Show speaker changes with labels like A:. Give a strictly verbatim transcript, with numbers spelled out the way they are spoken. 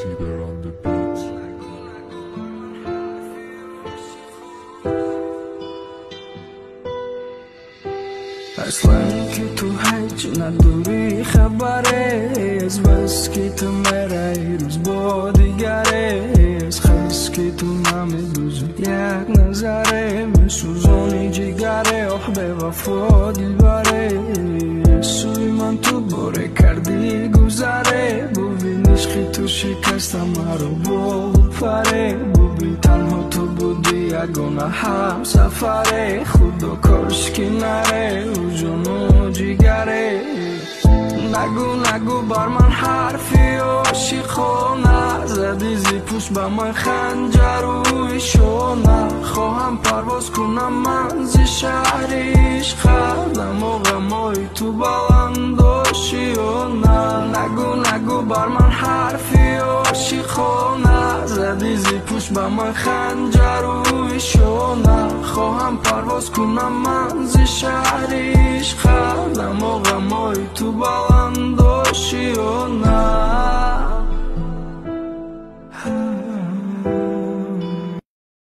A: T-Bear on the beat.
B: اصلا که تو هیچ نداری خبره از بس که تو میره روز با دیگره از خیس که تو نمیدوزی یک نظره میسوزونی جگره آه به وفا دل بره سوی من تو باره کردی گذره ببین عشقی تو شکستم مرا بپره ببین تنها تو بودی یگانه هم سفره خدا کاش که نره او جانو جگره نگو نگو بر من حرفی عاشقانه زدی زی پوش به من خنجر روی شونه خواهم پرواز کنم من زی شهر عشق دم غمای تو بلند و شیونه نگو نگو بر من حرفی عاشقانه زدی زی پوش به من خنجر روی شونه خواهم پرواز کنم من زی شهر عشق دم غمای تو بلند و